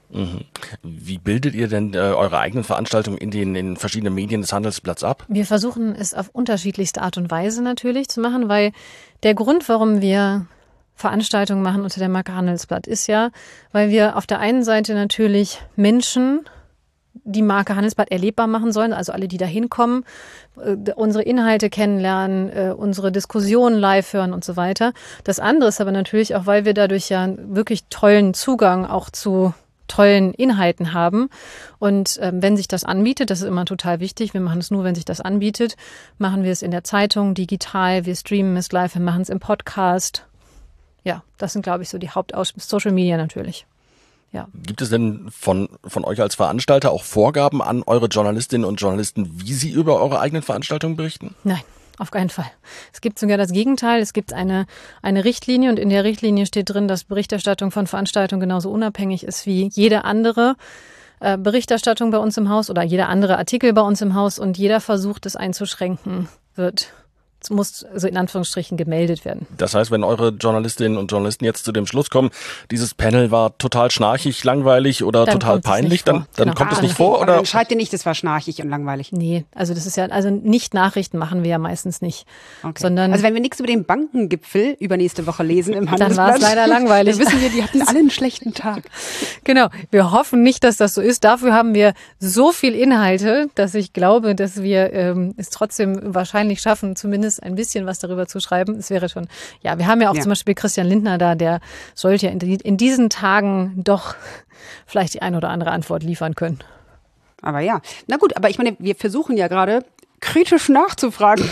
Wie bildet ihr denn äh, eure eigenen Veranstaltungen in den in verschiedenen Medien des Handelsblatts ab? Wir versuchen es auf unterschiedlichste Art und Weise natürlich zu machen, weil der Grund, warum wir Veranstaltungen machen unter der Marke Handelsblatt, ist ja, weil wir auf der einen Seite natürlich Menschen die Marke Handelsblatt erlebbar machen sollen, also alle, die da hinkommen, äh, unsere Inhalte kennenlernen, äh, unsere Diskussionen live hören und so weiter. Das andere ist aber natürlich auch, weil wir dadurch ja wirklich tollen Zugang auch zu tollen Inhalten haben. Und ähm, wenn sich das anbietet, das ist immer total wichtig, wir machen es nur, wenn sich das anbietet, machen wir es in der Zeitung, digital, wir streamen es live, wir machen es im Podcast. Ja, das sind, glaube ich, so die Hauptaus- Social Media natürlich. Ja. Gibt es denn von, von euch als Veranstalter auch Vorgaben an eure Journalistinnen und Journalisten, wie sie über eure eigenen Veranstaltungen berichten? Nein. Auf keinen Fall. Es gibt sogar das Gegenteil. Es gibt eine, eine Richtlinie und in der Richtlinie steht drin, dass Berichterstattung von Veranstaltungen genauso unabhängig ist wie jede andere äh, Berichterstattung bei uns im Haus oder jeder andere Artikel bei uns im Haus und jeder Versuch, das einzuschränken, wird muss also in Anführungsstrichen gemeldet werden. Das heißt, wenn eure Journalistinnen und Journalisten jetzt zu dem Schluss kommen, dieses Panel war total schnarchig, langweilig oder dann total peinlich, dann, dann genau. kommt es ah, nicht vor? Oder? Dann schreibt ihr nicht, das war schnarchig und langweilig. Nee, also das ist ja, also nicht Nachrichten machen wir ja meistens nicht. Okay. Sondern also wenn wir nichts über den Bankengipfel übernächste Woche lesen im Handelsblatt, dann war es leider langweilig. Dann wissen wir, die hatten alle einen schlechten Tag. Genau, wir hoffen nicht, dass das so ist. Dafür haben wir so viel Inhalte, dass ich glaube, dass wir ähm, es trotzdem wahrscheinlich schaffen, zumindest ein bisschen was darüber zu schreiben. Es wäre schon, ja, wir haben ja auch ja. zum Beispiel Christian Lindner da, der sollte ja in, die, in diesen Tagen doch vielleicht die ein oder andere Antwort liefern können. Aber ja, na gut, aber ich meine, wir versuchen ja gerade kritisch nachzufragen.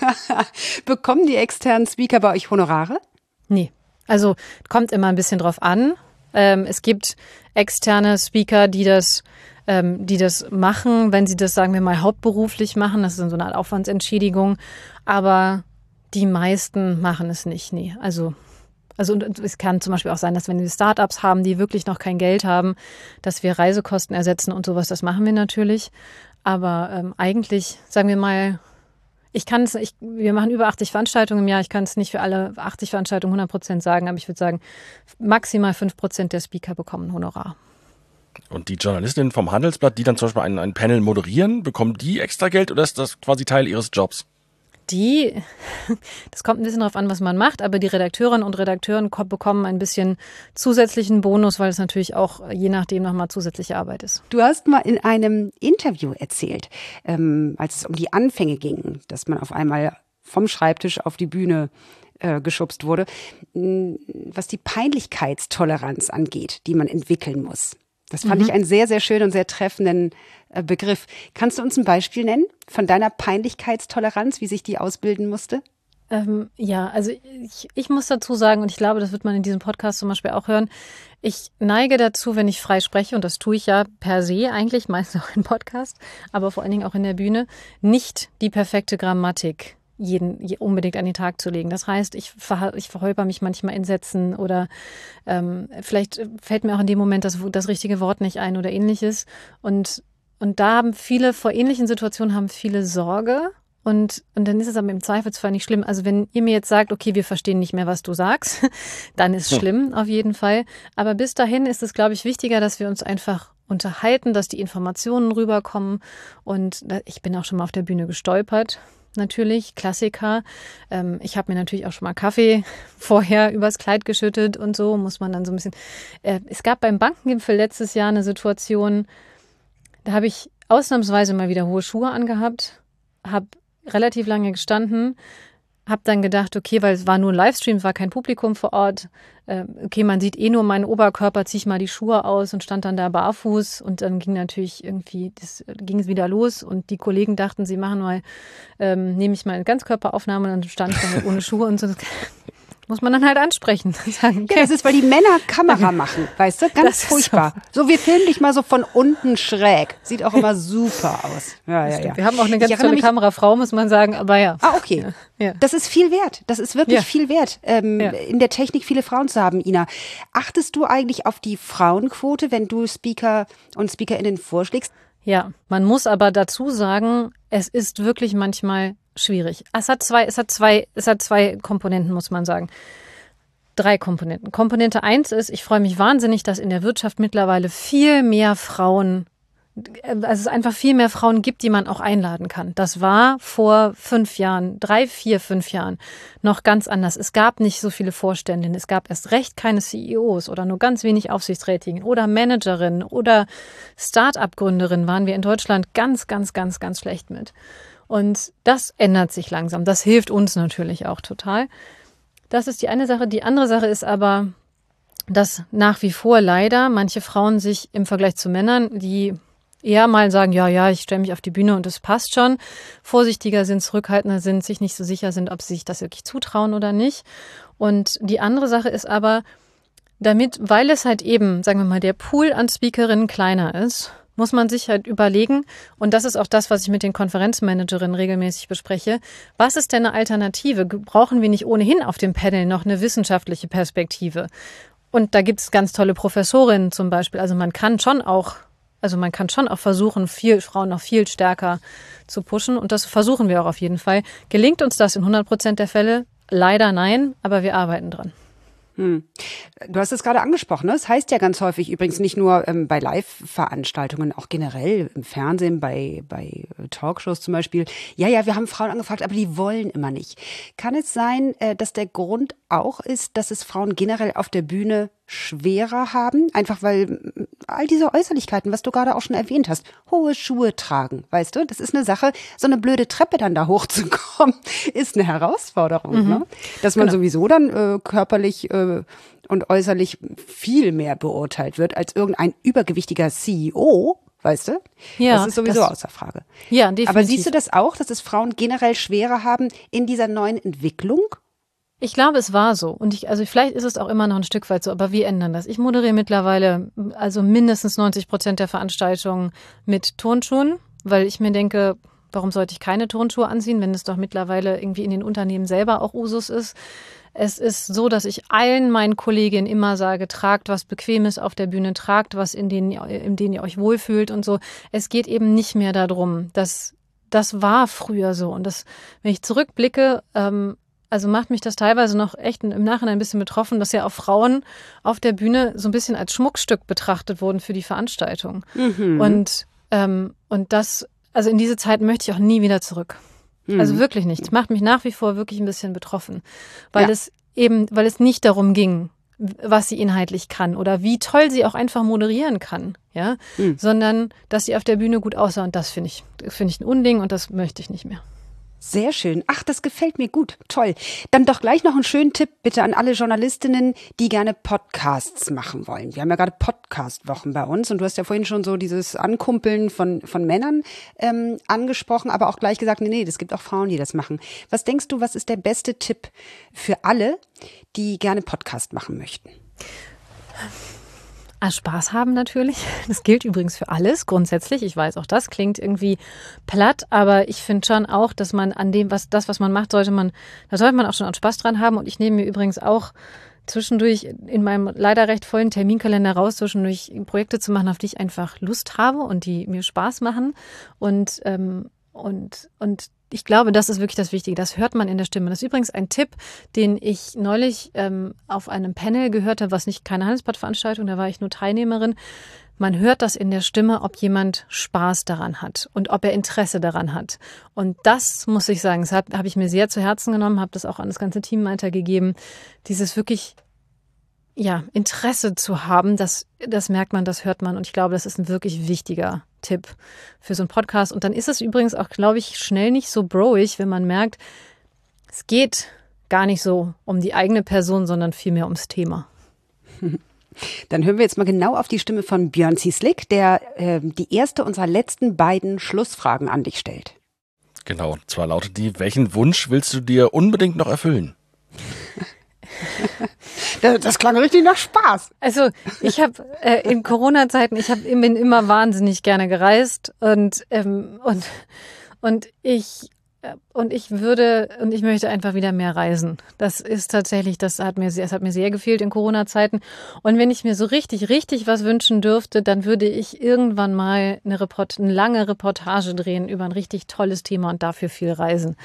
Bekommen die externen Speaker bei euch Honorare? Nee, also kommt immer ein bisschen drauf an. Ähm, es gibt externe Speaker, die das ähm, die das machen, wenn sie das, sagen wir mal, hauptberuflich machen. Das ist dann so eine Art Aufwandsentschädigung. Aber die meisten machen es nicht, nee. Also, also und es kann zum Beispiel auch sein, dass wenn wir Startups haben, die wirklich noch kein Geld haben, dass wir Reisekosten ersetzen und sowas, das machen wir natürlich. Aber ähm, eigentlich, sagen wir mal, Ich kann es, ich, wir machen über achtzig Veranstaltungen im Jahr. Ich kann es nicht für alle achtzig Veranstaltungen hundert Prozent sagen, aber ich würde sagen, maximal fünf Prozent der Speaker bekommen Honorar. Und die Journalistinnen vom Handelsblatt, die dann zum Beispiel ein, ein Panel moderieren, bekommen die extra Geld oder ist das quasi Teil ihres Jobs? Die, das kommt ein bisschen darauf an, was man macht, aber die Redakteurinnen und Redakteuren bekommen ein bisschen zusätzlichen Bonus, weil es natürlich auch je nachdem nochmal zusätzliche Arbeit ist. Du hast mal in einem Interview erzählt, ähm, als es um die Anfänge ging, dass man auf einmal vom Schreibtisch auf die Bühne äh, geschubst wurde, mh, was die Peinlichkeitstoleranz angeht, die man entwickeln muss. Das fand mhm. ich einen sehr, sehr schönen und sehr treffenden äh, Begriff. Kannst du uns ein Beispiel nennen von deiner Peinlichkeitstoleranz, wie sich die ausbilden musste? Ähm, ja, also ich, ich muss dazu sagen, und ich glaube, das wird man in diesem Podcast zum Beispiel auch hören, ich neige dazu, wenn ich frei spreche, und das tue ich ja per se eigentlich, meistens auch im Podcast, aber vor allen Dingen auch in der Bühne, nicht die perfekte Grammatik jeden unbedingt an den Tag zu legen. Das heißt, ich, ver, ich verholper mich manchmal in Sätzen oder ähm, vielleicht fällt mir auch in dem Moment das, das richtige Wort nicht ein oder ähnliches. Und, und da haben viele, vor ähnlichen Situationen haben viele Sorge. Und, und dann ist es aber im Zweifelsfall nicht schlimm. Also wenn ihr mir jetzt sagt, okay, wir verstehen nicht mehr, was du sagst, dann ist es schlimm, auf jeden Fall. Aber bis dahin ist es, glaube ich, wichtiger, dass wir uns einfach unterhalten, dass die Informationen rüberkommen. Und da, ich bin auch schon mal auf der Bühne gestolpert. Natürlich, Klassiker. Ähm, ich habe mir natürlich auch schon mal Kaffee vorher übers Kleid geschüttet und so, muss man dann so ein bisschen. Äh, es gab beim Bankengipfel letztes Jahr eine Situation, da habe ich ausnahmsweise mal wieder hohe Schuhe angehabt, habe relativ lange gestanden, habe dann gedacht, okay, weil es war nur ein Livestream, es war kein Publikum vor Ort, äh, okay, man sieht eh nur meinen Oberkörper, ziehe ich mal die Schuhe aus und stand dann da barfuß und dann ging natürlich irgendwie, das ging es wieder los und die Kollegen dachten, sie machen mal, ähm, nehme ich mal eine Ganzkörperaufnahme und dann stand ich da halt ohne Schuhe und so. Das muss man dann halt ansprechen. Sagen, okay. Ja, das ist, weil die Männer Kamera machen, weißt du? Ganz Das furchtbar. So. so, wir filmen dich mal so von unten schräg. Sieht auch immer super aus. Ja, ja, ja. Wir haben auch eine ganz Ich tolle mich, Kamerafrau, muss man sagen, aber ja. Ah, okay. Ja. Ja. Das ist viel wert. Das ist wirklich Ja. viel wert, ähm, Ja. in der Technik viele Frauen zu haben, Ina. Achtest du eigentlich auf die Frauenquote, wenn du Speaker und SpeakerInnen vorschlägst? Ja, man muss aber dazu sagen, es ist wirklich manchmal schwierig. Es hat zwei, es hat zwei, es hat zwei Komponenten, muss man sagen. Drei Komponenten. Komponente eins ist, ich freue mich wahnsinnig, dass in der Wirtschaft mittlerweile viel mehr Frauen, also es einfach viel mehr Frauen gibt, die man auch einladen kann. Das war vor fünf Jahren, drei, vier, fünf Jahren noch ganz anders. Es gab nicht so viele Vorständinnen, es gab erst recht keine C E Os oder nur ganz wenig Aufsichtsrätinnen oder Managerinnen oder Start-up-Gründerinnen waren wir in Deutschland ganz, ganz, ganz, ganz schlecht mit. Und das ändert sich langsam. Das hilft uns natürlich auch total. Das ist die eine Sache. Die andere Sache ist aber, dass nach wie vor leider manche Frauen sich im Vergleich zu Männern, die eher mal sagen, ja, ja, ich stelle mich auf die Bühne und das passt schon, vorsichtiger sind, zurückhaltender sind, sich nicht so sicher sind, ob sie sich das wirklich zutrauen oder nicht. Und die andere Sache ist aber, damit, weil es halt eben, sagen wir mal, der Pool an Speakerinnen kleiner ist, muss man sich halt überlegen, und das ist auch das, was ich mit den Konferenzmanagerinnen regelmäßig bespreche, was ist denn eine Alternative? Brauchen wir nicht ohnehin auf dem Panel noch eine wissenschaftliche Perspektive? Und da gibt es ganz tolle Professorinnen zum Beispiel. Also man kann schon auch, also man kann schon auch versuchen, viel, Frauen noch viel stärker zu pushen, und das versuchen wir auch auf jeden Fall. Gelingt uns das in hundert Prozent der Fälle? Leider nein, aber wir arbeiten dran. Hm. Du hast es gerade angesprochen, ne? Das heißt ja ganz häufig übrigens nicht nur ähm, bei Live-Veranstaltungen, auch generell im Fernsehen, bei, bei Talkshows zum Beispiel. Ja, ja, wir haben Frauen angefragt, aber die wollen immer nicht. Kann es sein, äh, dass der Grund auch ist, dass es Frauen generell auf der Bühne schwerer haben? Einfach weil all diese Äußerlichkeiten, was du gerade auch schon erwähnt hast, hohe Schuhe tragen, weißt du? Das ist eine Sache, so eine blöde Treppe dann da hochzukommen, ist eine Herausforderung. Mhm. Ne? Dass man genau. sowieso dann äh, körperlich äh, und äußerlich viel mehr beurteilt wird als irgendein übergewichtiger C E O, weißt du? Ja, das ist sowieso das, außer Frage. Ja, definitiv. Aber siehst du das auch, dass es Frauen generell schwerer haben in dieser neuen Entwicklung? Ich glaube, es war so. Und ich, also vielleicht ist es auch immer noch ein Stück weit so, aber wir ändern das. Ich moderiere mittlerweile also mindestens neunzig Prozent der Veranstaltungen mit Turnschuhen, weil ich mir denke, warum sollte ich keine Turnschuhe anziehen, wenn es doch mittlerweile irgendwie in den Unternehmen selber auch Usus ist. Es ist so, dass ich allen meinen Kolleginnen immer sage, tragt was Bequemes auf der Bühne, tragt was, in denen, in denen ihr euch wohlfühlt und so. Es geht eben nicht mehr darum, dass das war früher so. Und das, wenn ich zurückblicke, ähm, also macht mich das teilweise noch echt im Nachhinein ein bisschen betroffen, dass ja auch Frauen auf der Bühne so ein bisschen als Schmuckstück betrachtet wurden für die Veranstaltung. Mhm. Und, ähm, und das, also in diese Zeit möchte ich auch nie wieder zurück. Mhm. Also wirklich nicht. Das macht mich nach wie vor wirklich ein bisschen betroffen, weil ja. es eben, weil es nicht darum ging, was sie inhaltlich kann oder wie toll sie auch einfach moderieren kann, ja, mhm. sondern dass sie auf der Bühne gut aussah, und das finde ich, finde ich ein Unding und das möchte ich nicht mehr. Sehr schön. Ach, das gefällt mir gut. Toll. Dann doch gleich noch einen schönen Tipp bitte an alle Journalistinnen, die gerne Podcasts machen wollen. Wir haben ja gerade Podcast-Wochen bei uns und du hast ja vorhin schon so dieses Ankumpeln von, von Männern ähm, angesprochen, aber auch gleich gesagt, nee, nee, es gibt auch Frauen, die das machen. Was denkst du, was ist der beste Tipp für alle, die gerne Podcast machen möchten? Spaß haben natürlich. Das gilt übrigens für alles grundsätzlich. Ich weiß, auch das klingt irgendwie platt, aber ich finde schon auch, dass man an dem, was das, was man macht, sollte man, da sollte man auch schon auch Spaß dran haben. Und ich nehme mir übrigens auch zwischendurch in meinem leider recht vollen Terminkalender raus, zwischendurch Projekte zu machen, auf die ich einfach Lust habe und die mir Spaß machen. Und, ähm, und, und ich glaube, das ist wirklich das Wichtige. Das hört man in der Stimme. Das ist übrigens ein Tipp, den ich neulich ähm, auf einem Panel gehört habe, was nicht keine Handelsblatt-Veranstaltung, da war ich nur Teilnehmerin. Man hört das in der Stimme, ob jemand Spaß daran hat und ob er Interesse daran hat. Und das muss ich sagen, das habe hab ich mir sehr zu Herzen genommen, habe das auch an das ganze Team weitergegeben. Dieses wirklich, ja, Interesse zu haben, das, das merkt man, das hört man. Und ich glaube, das ist ein wirklich wichtiger Tipp für so einen Podcast. Und dann ist es übrigens auch, glaube ich, schnell nicht so broig, wenn man merkt, es geht gar nicht so um die eigene Person, sondern vielmehr ums Thema. Dann hören wir jetzt mal genau auf die Stimme von Björn Cieslik, der äh, die erste unserer letzten beiden Schlussfragen an dich stellt. Genau, zwar lautet die, welchen Wunsch willst du dir unbedingt noch erfüllen? Das, das klang richtig nach Spaß. Also ich habe äh, in Corona-Zeiten, ich hab, bin immer wahnsinnig gerne gereist und ähm, und und ich äh, und ich würde und ich möchte einfach wieder mehr reisen. Das ist tatsächlich, das hat mir sehr, das hat mir sehr gefehlt in Corona-Zeiten. Und wenn ich mir so richtig, richtig was wünschen dürfte, dann würde ich irgendwann mal eine, Report, eine lange Reportage drehen über ein richtig tolles Thema und dafür viel reisen.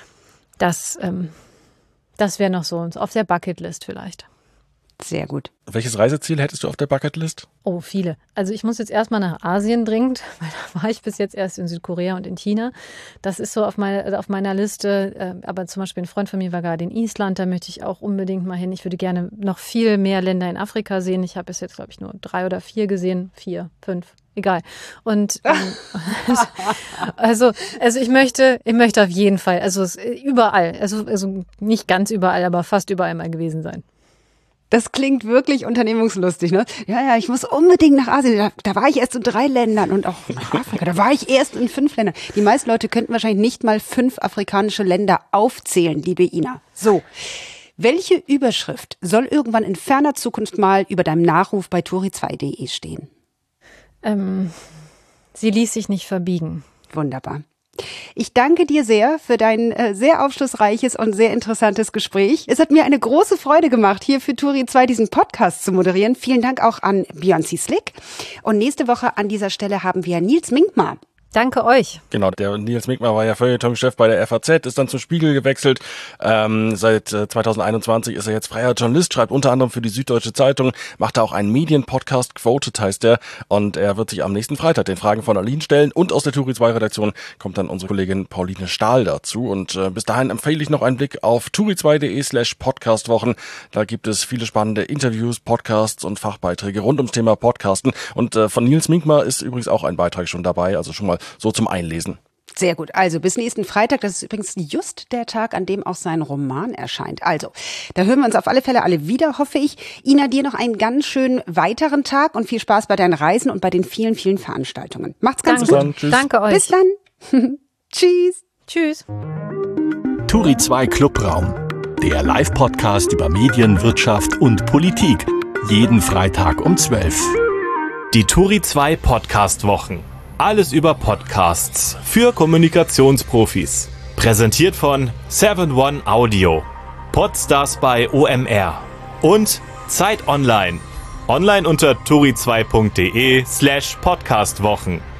Das ähm, Das wäre noch so auf der Bucketlist vielleicht. Sehr gut. Welches Reiseziel hättest du auf der Bucketlist? Oh, viele. Also ich muss jetzt erstmal nach Asien dringend, weil da war ich bis jetzt erst in Südkorea und in China. Das ist so auf, meine, auf meiner Liste. Aber zum Beispiel ein Freund von mir war gerade in Island, da möchte ich auch unbedingt mal hin. Ich würde gerne noch viel mehr Länder in Afrika sehen. Ich habe bis jetzt, glaube ich, nur drei oder vier gesehen. Vier, fünf. Egal. Und ähm, also, also ich möchte, ich möchte auf jeden Fall, also überall, also, also nicht ganz überall, aber fast überall mal gewesen sein. Das klingt wirklich unternehmungslustig, ne? Ja, ja, ich muss unbedingt nach Asien. Da, da war ich erst in drei Ländern und auch nach Afrika. Da war ich erst in fünf Ländern. Die meisten Leute könnten wahrscheinlich nicht mal fünf afrikanische Länder aufzählen, liebe Ina. So. Welche Überschrift soll irgendwann in ferner Zukunft mal über deinem Nachruf bei turi zwei punkt de stehen? Ähm, sie ließ sich nicht verbiegen. Wunderbar. Ich danke dir sehr für dein äh, sehr aufschlussreiches und sehr interessantes Gespräch. Es hat mir eine große Freude gemacht, hier für Turi zwei diesen Podcast zu moderieren. Vielen Dank auch an Björn Cieslik. Und nächste Woche an dieser Stelle haben wir Nils Minkmar. Danke euch. Genau, der Nils Minkmar war ja Feuilleton-Chef bei der F A Z, ist dann zum Spiegel gewechselt. Ähm, seit äh, zweitausendeinundzwanzig ist er jetzt freier Journalist, schreibt unter anderem für die Süddeutsche Zeitung, macht da auch einen Medienpodcast, Quoted heißt der. Und er wird sich am nächsten Freitag den Fragen von Aline stellen. Und aus der Turi zwei Redaktion kommt dann unsere Kollegin Pauline Stahl dazu. Und äh, bis dahin empfehle ich noch einen Blick auf turi zwei punkt de slash podcastwochen. Da gibt es viele spannende Interviews, Podcasts und Fachbeiträge rund ums Thema Podcasten. Und äh, von Nils Minkmar ist übrigens auch ein Beitrag schon dabei, also schon mal so zum Einlesen. Sehr gut. Also bis nächsten Freitag. Das ist übrigens just der Tag, an dem auch sein Roman erscheint. Also, da hören wir uns auf alle Fälle alle wieder, hoffe ich. Ina, dir noch einen ganz schönen weiteren Tag und viel Spaß bei deinen Reisen und bei den vielen, vielen Veranstaltungen. Macht's ganz Danke. gut. Tschüss. Danke euch. Bis dann. Tschüss. Tschüss. Turi zwei Clubraum, der Live-Podcast über Medien, Wirtschaft und Politik. Jeden Freitag um zwölf. Die Turi zwei Podcast-Wochen. Alles über Podcasts für Kommunikationsprofis. Präsentiert von seven one Audio, Podstars bei O M R und Zeit Online. Online unter turi zwei punkt de slash podcastwochen.